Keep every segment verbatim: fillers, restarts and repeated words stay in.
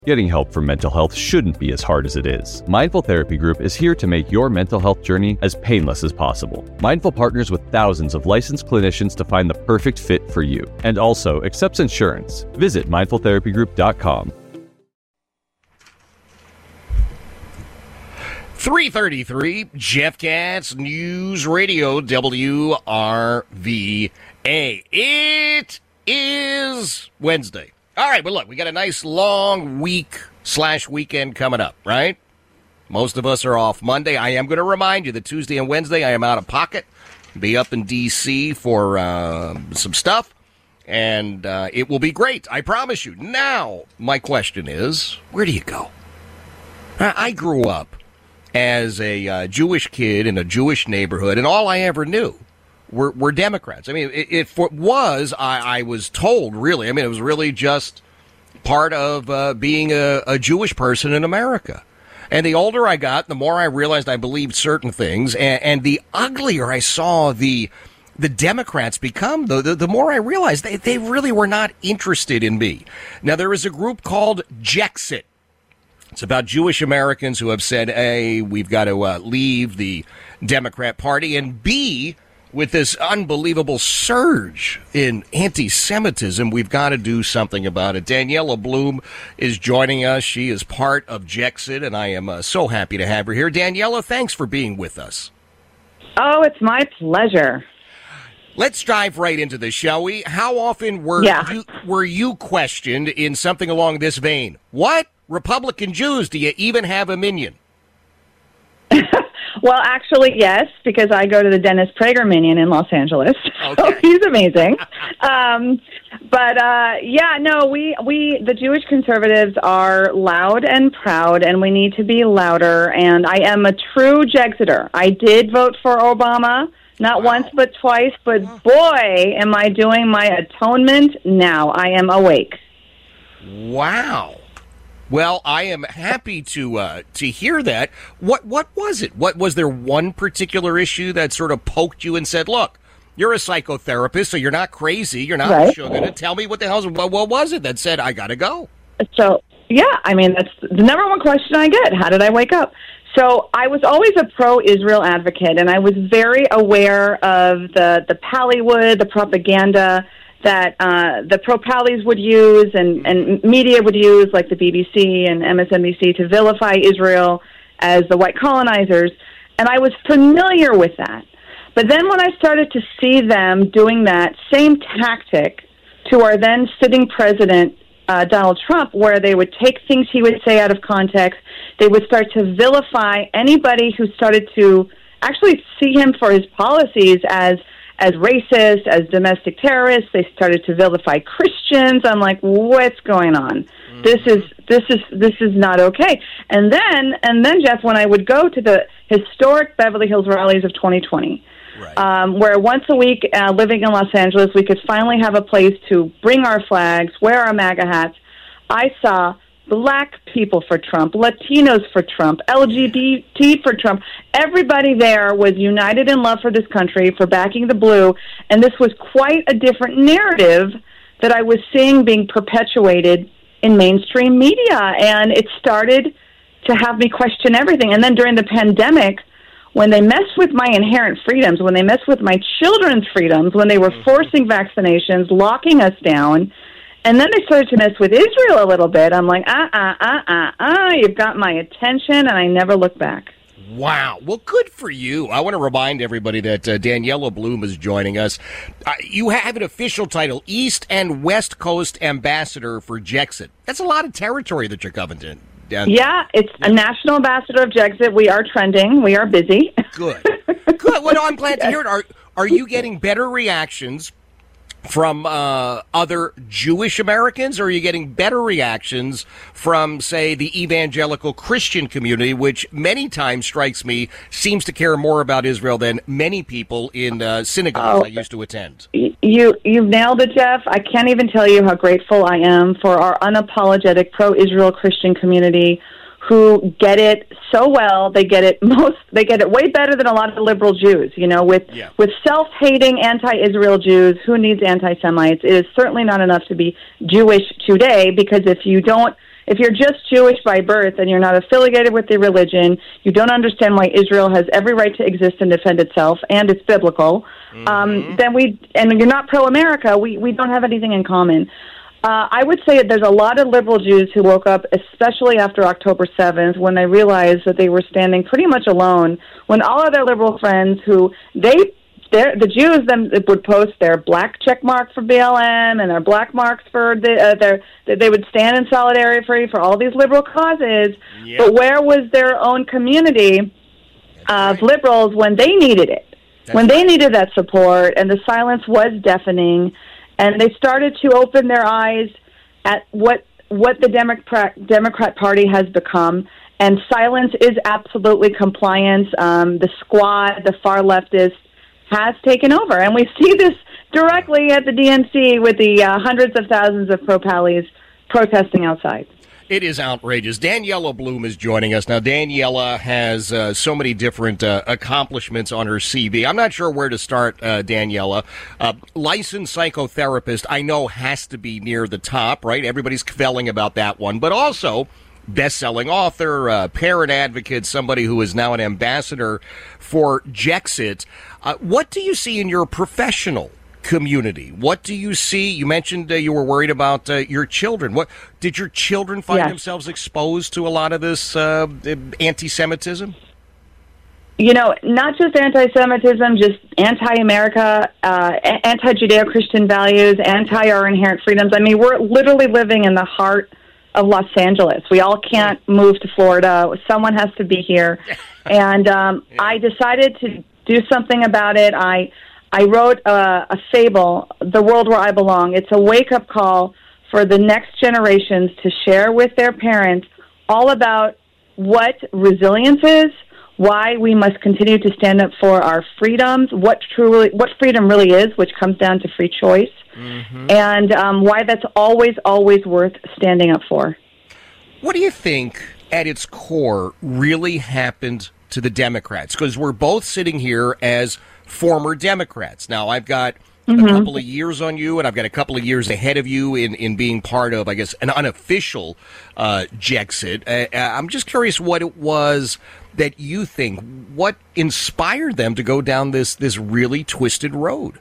Getting help for mental health shouldn't be as hard as it is. Mindful Therapy Group is here to make your mental health journey as painless as possible. Mindful partners with thousands of licensed clinicians to find the perfect fit for you, and also accepts insurance. Visit mindful therapy group dot com. three thirty-three, Jeff Katz, News Radio, W R V A. It is Wednesday. All right, but look, we got a nice long week slash weekend coming up, right? Most of us are off Monday. I am going to remind you that Tuesday and Wednesday I am out of pocket. Be up in D C for uh, some stuff, and uh, it will be great. I promise you. Now, my question is, where do you go? I, I grew up as a uh, Jewish kid in a Jewish neighborhood, and all I ever knew were, were Democrats. I mean, it, it was, I, I was told, really, I mean, it was really just part of uh, being a, a Jewish person in America. And the older I got, the more I realized I believed certain things, and, and the uglier I saw the the Democrats become, the, the, the more I realized they, they really were not interested in me. Now, there is a group called Jexit. It's about Jewish Americans who have said, A, we've got to uh, leave the Democrat Party, and B, with this unbelievable surge in anti-Semitism, we've got to do something about it. Daniela Bloom is joining us. She is part of Jexit, and I am uh, so happy to have her here. Daniela, thanks for being with us. Oh, it's my pleasure. Let's dive right into this, shall we? How often were yeah. you were you questioned in something along this vein? What? Republican Jews, do you even have a minion? Well, actually, yes, because I go to the Dennis Prager Minion in Los Angeles. Okay. So he's amazing. um, but, uh, yeah, no, we, we, the Jewish conservatives are loud and proud, and we need to be louder. And I am a true Jexiter. I did vote for Obama, not wow. once but twice, but boy, am I doing my atonement now. I am awake. Wow. Well, I am happy to uh, to hear that. What what was it? What was there one particular issue that sort of poked you and said, "Look, you're a psychotherapist, so you're not crazy. You're not right. sugar. Tell me what the hell's what, what was it that said I got to go?" So yeah, I mean that's the number one question I get. How did I wake up? So I was always a pro-Israel advocate, and I was very aware of the the Pallywood, the propaganda that uh, the pro-Pallies would use and, and media would use, like the B B C and M S N B C, to vilify Israel as the white colonizers. And I was familiar with that. But then when I started to see them doing that same tactic to our then sitting president, uh, Donald Trump, where they would take things he would say out of context, they would start to vilify anybody who started to actually see him for his policies as as racist, as domestic terrorists. They started to vilify Christians. I'm like, what's going on? Mm-hmm. This is this is this is not okay. And then and then Jeff, when I would go to the historic Beverly Hills rallies of twenty twenty, right. um, where once a week, uh, living in Los Angeles, we could finally have a place to bring our flags, wear our MAGA hats. I saw Black people for Trump, Latinos for Trump, L G B T for Trump. Everybody there was united in love for this country, for backing the blue, and this was quite a different narrative that I was seeing being perpetuated in mainstream media, and it started to have me question everything. And then during the pandemic, when they messed with my inherent freedoms, when they messed with my children's freedoms, when they were forcing vaccinations, locking us down, and then they started to mess with Israel a little bit. I'm like, uh, uh, uh, uh, uh, you've got my attention, and I never look back. Wow. Well, good for you. I want to remind everybody that uh, Daniela Bloom is joining us. Uh, you have an official title, East and West Coast Ambassador for Jexit. That's a lot of territory that you're covering. Down yeah, it's yeah. a national ambassador of Jexit. We are trending. We are busy. Good. Good. Well, no, I'm glad to hear it. Are, are you getting better reactions from uh, other Jewish Americans, or are you getting better reactions from, say, the evangelical Christian community, which many times strikes me seems to care more about Israel than many people in uh, synagogues oh, I used to attend? You, you've nailed it, Jeff. I can't even tell you how grateful I am for our unapologetic pro-Israel Christian community who get it so well. They get it most. They get it way better than a lot of the liberal Jews. You know, with yeah. with self-hating anti-Israel Jews, who needs anti-Semites? It is certainly not enough to be Jewish today, because if you don't, if you're just Jewish by birth and you're not affiliated with the religion, you don't understand why Israel has every right to exist and defend itself, and it's biblical, mm-hmm. um, then we, and you're not pro-America, we, we don't have anything in common. Uh, I would say that there's a lot of liberal Jews who woke up, especially after October seventh, when they realized that they were standing pretty much alone, when all of their liberal friends who, they, the Jews them would post their black check mark for B L M and their black marks for the, uh, their, they would stand in solidarity for, for all these liberal causes, yep. but where was their own community That's of right. liberals when they needed it? That's when they right. needed that support, and the silence was deafening. And they started to open their eyes at what what the Democrat Democrat Party has become. And silence is absolutely compliance. Um, the squad, the far leftist, has taken over. And we see this directly at the D N C with the uh, hundreds of thousands of pro-pallies protesting outside. It is outrageous. Daniela Bloom is joining us. Now, Daniela has uh, so many different uh, accomplishments on her C V. I'm not sure where to start, uh, Daniela. Uh, licensed psychotherapist, I know, has to be near the top, right? Everybody's kvelling about that one. But also, best-selling author, uh, parent advocate, somebody who is now an ambassador for Jexit. Uh, what do you see in your professional community? What do you see? You mentioned uh, you were worried about uh, your children. What did your children find yes. themselves exposed to a lot of this uh, anti-Semitism? You know, not just anti-Semitism, just anti-America, uh, anti-Judeo-Christian values, anti our inherent freedoms. I mean, we're literally living in the heart of Los Angeles. We all can't move to Florida. Someone has to be here. And um, yeah. I decided to do something about it. I I wrote a, a fable, The World Where I Belong. It's a wake-up call for the next generations to share with their parents all about what resilience is, why we must continue to stand up for our freedoms, what truly, what freedom really is, which comes down to free choice, mm-hmm. and um, why that's always, always worth standing up for. What do you think, at its core, really happened to the Democrats? Because we're both sitting here as former Democrats. Now, I've got mm-hmm. a couple of years on you, and I've got a couple of years ahead of you in, in being part of, I guess, an unofficial uh, Jexit. Uh, I'm just curious what it was that you think, what inspired them to go down this, this really twisted road?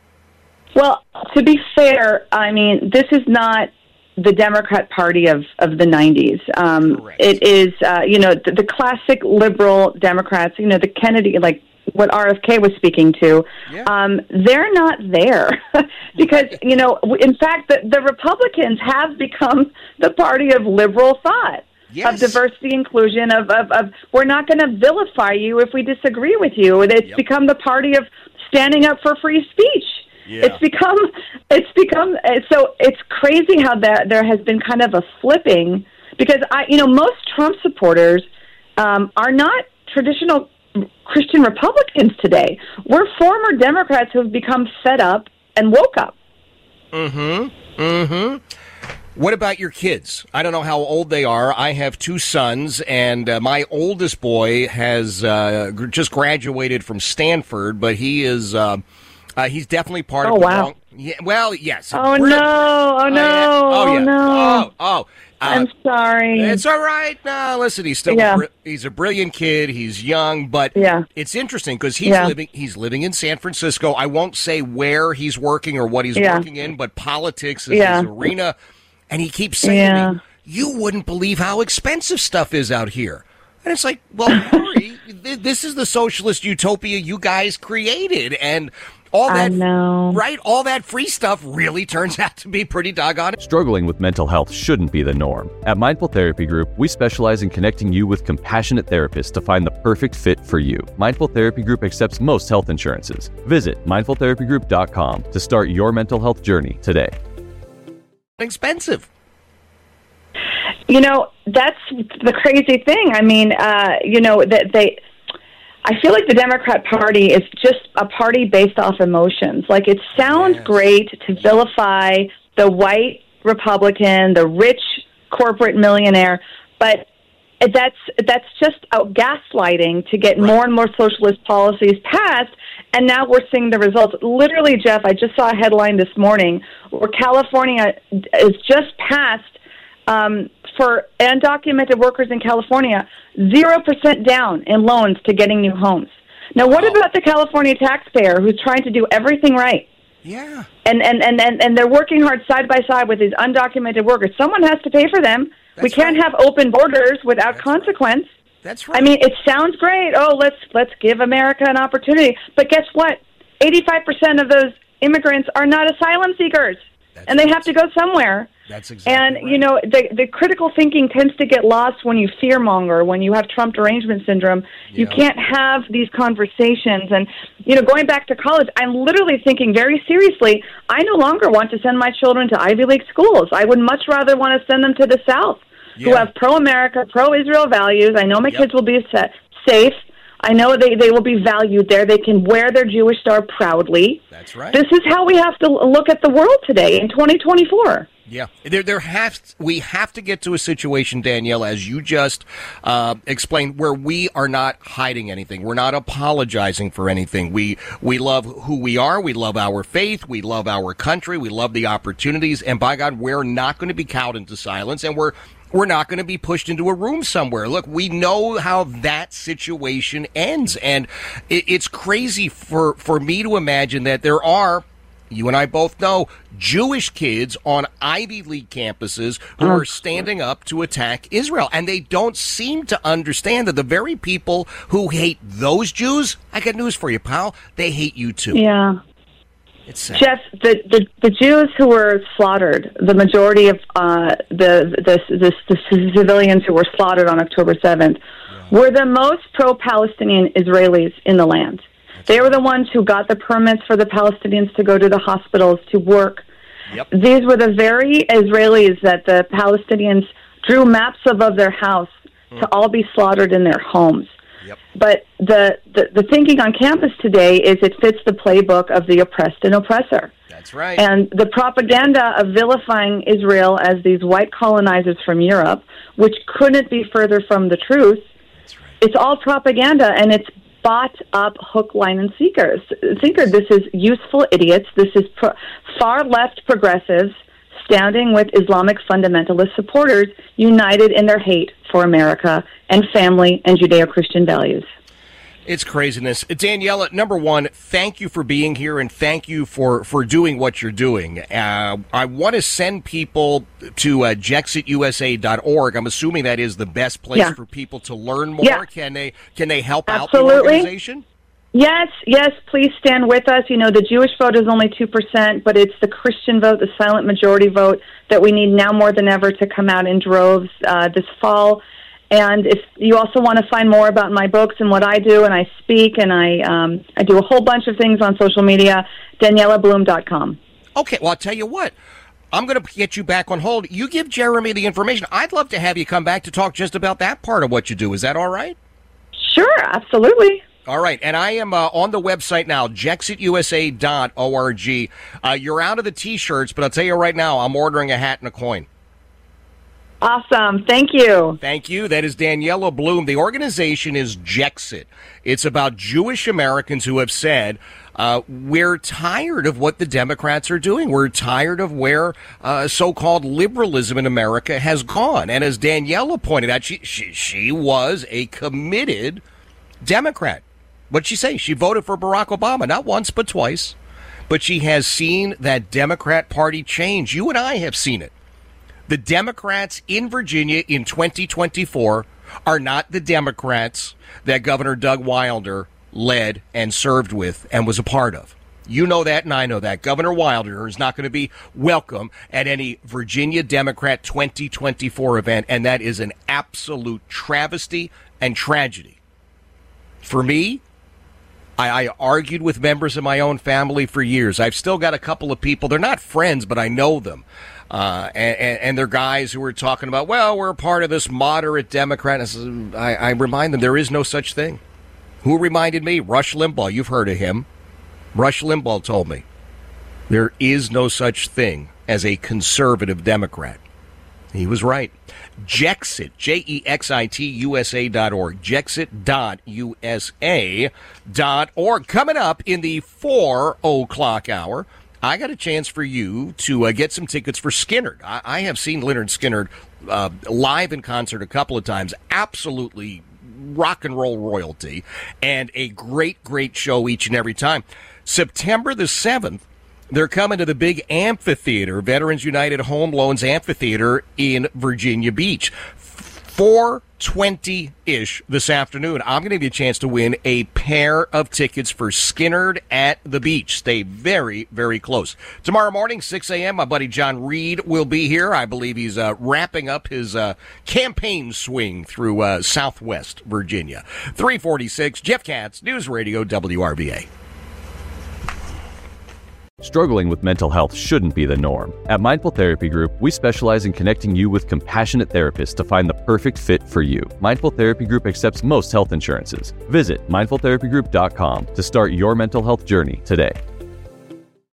Well, to be fair, I mean, this is not the Democrat Party of, of the nineties. Um, it is, uh, you know, the, the classic liberal Democrats, you know, the Kennedy, like, what R F K was speaking to, yeah. um, they're not there because, you know, in fact, the, the Republicans have become the party of liberal thought, yes. of diversity, inclusion, of, of, of we're not going to vilify you if we disagree with you. It's yep. become the party of standing up for free speech. Yeah. It's become, it's become, so it's crazy how that there has been kind of a flipping because, I, you know, most Trump supporters um, are not traditional Christian Republicans today. We're former Democrats who have become fed up and woke up. Mm-hmm. Mm-hmm. What about your kids? I don't know how old they are. I have two sons, and uh, my oldest boy has uh, just graduated from Stanford, but he is uh, uh, he's definitely part oh, of the wow. wrong... Yeah, well, yes. Oh, no. Oh, no. Oh, oh yeah. no. Oh, oh. Uh, I'm sorry. It's all right. No, listen, he's still yeah. a, he's a brilliant kid. He's young, but yeah. it's interesting because he's yeah. living he's living in San Francisco. I won't say where he's working or what he's yeah. working in, but politics is yeah. his arena. And he keeps saying yeah. to me, "You wouldn't believe how expensive stuff is out here." And it's like, well, Harry, this is the socialist utopia you guys created, and all that, I know. right? All that free stuff really turns out to be pretty doggone. Struggling with mental health shouldn't be the norm. At Mindful Therapy Group, we specialize in connecting you with compassionate therapists to find the perfect fit for you. Mindful Therapy Group accepts most health insurances. Visit mindful therapy group dot com to start your mental health journey today. Expensive. You know, that's the crazy thing. I mean, uh, you know, that they... I feel like the Democrat Party is just a party based off emotions. Like, it sounds yes. great to vilify the white Republican, the rich corporate millionaire, but that's that's just a gaslighting to get right. more and more socialist policies passed, and now we're seeing the results. Literally, Jeff, I just saw a headline this morning where California is just passed um, for undocumented workers in California, zero percent down in loans to getting new homes. Now, what wow. about the California taxpayer who's trying to do everything right? Yeah. And, and, and, and, and they're working hard side by side with these undocumented workers. Someone has to pay for them. That's we can't right. have open borders without That's consequence. Right. That's right. I mean, it sounds great. Oh, let's let's give America an opportunity. But guess what? eighty-five percent of those immigrants are not asylum seekers. That's and they right. have to go somewhere. That's exactly And, right. you know, the the critical thinking tends to get lost when you fearmonger, when you have Trump derangement syndrome. You Yeah. can't have these conversations. And, you know, going back to college, I'm literally thinking very seriously, I no longer want to send my children to Ivy League schools. I would much rather want to send them to the South, who Yeah. have pro-America, pro-Israel values. I know my Yep. kids will be sa- safe. I know they, they will be valued there. They can wear their Jewish star proudly. That's right. This is how we have to look at the world today in twenty twenty-four. Yeah, there, there has we have to get to a situation, Danielle, as you just uh, explained, where we are not hiding anything. We're not apologizing for anything. We we love who we are. We love our faith. We love our country. We love the opportunities. And by God, we're not going to be cowed into silence. And we're we're not going to be pushed into a room somewhere. Look, we know how that situation ends, and it, it's crazy for for me to imagine that there are. You and I both know Jewish kids on Ivy League campuses who are standing up to attack Israel. And they don't seem to understand that the very people who hate those Jews, I got news for you, pal, they hate you too. Yeah. It's sad. Jeff, the, the, the Jews who were slaughtered, the majority of uh, the, the, the, the civilians who were slaughtered on October seventh, yeah. were the most pro-Palestinian Israelis in the land. They were the ones who got the permits for the Palestinians to go to the hospitals, to work. Yep. These were the very Israelis that the Palestinians drew maps above their house mm. to all be slaughtered in their homes. Yep. But the, the, the thinking on campus today is it fits the playbook of the oppressed and oppressor. That's right. And the propaganda of vilifying Israel as these white colonizers from Europe, which couldn't be further from the truth, That's right. It's all propaganda, and it's bought up hook, line, and seekers. Sinker, this is useful idiots. This is pro- far left progressives standing with Islamic fundamentalist supporters united in their hate for America and family and Judeo-Christian values. It's craziness. Daniela, number one, thank you for being here, and thank you for, for doing what you're doing. Uh, I want to send people to uh, Jexit U S A dot org. I'm assuming that is the best place yeah. for people to learn more. Yeah. Can they can they help Absolutely. out the organization? Yes, yes, please stand with us. You know, the Jewish vote is only two percent, but it's the Christian vote, the silent majority vote, that we need now more than ever to come out in droves uh, this fall. And if you also want to find more about my books and what I do, and I speak, and I um, I do a whole bunch of things on social media, Daniela Bloom dot com. Okay, well, I'll tell you what. I'm going to get you back on hold. You give Jeremy the information. I'd love to have you come back to talk just about that part of what you do. Is that all right? Sure, absolutely. All right, and I am uh, on the website now, Jexit U S A dot org. Uh, you're out of the T-shirts, but I'll tell you right now, I'm ordering a hat and a coin. Awesome. Thank you. Thank you. That is Daniela Bloom. The organization is Jexit. It's about Jewish Americans who have said, uh, we're tired of what the Democrats are doing. We're tired of where uh, so-called liberalism in America has gone. And as Daniela pointed out, she, she, she was a committed Democrat. What'd she say? She voted for Barack Obama, not once, but twice. But she has seen that Democrat Party change. You and I have seen it. The Democrats in Virginia in twenty twenty-four are not the Democrats that Governor Doug Wilder led and served with and was a part of. You know that, and I know that. Governor Wilder is not going to be welcome at any Virginia Democrat twenty twenty-four event, and that is an absolute travesty and tragedy. For me, I, I argued with members of my own family for years. I've still got a couple of people. They're not friends, but I know them. Uh, and, and, and they're guys who are talking about, well, we're part of this moderate Democrat. I, I remind them there is no such thing. Who reminded me? Rush Limbaugh. You've heard of him. Rush Limbaugh told me there is no such thing as a conservative Democrat. He was right. Jexit, J E X I T U S A dot org. Jexit dot U S A dot org. Coming up in the four o'clock hour, I got a chance for you to uh, get some tickets for Skynyrd. I, I have seen Lynyrd Skynyrd uh, live in concert a couple of times. Absolutely rock and roll royalty, and a great, great show each and every time. September the seventh, they're coming to the big amphitheater, Veterans United Home Loans Amphitheater in Virginia Beach. four twenty-ish this afternoon. I'm going to give you a chance to win a pair of tickets for Skinnerd at the Beach. Stay very, very close. Tomorrow morning, six a.m., my buddy John Reed will be here. I believe he's uh, wrapping up his uh, campaign swing through uh, Southwest Virginia. three forty-six, Jeff Katz, News Radio W R V A. Struggling with mental health shouldn't be the norm. At Mindful Therapy Group, we specialize in connecting you with compassionate therapists to find the perfect fit for you. Mindful Therapy Group accepts most health insurances. Visit mindful therapy group dot com to start your mental health journey today.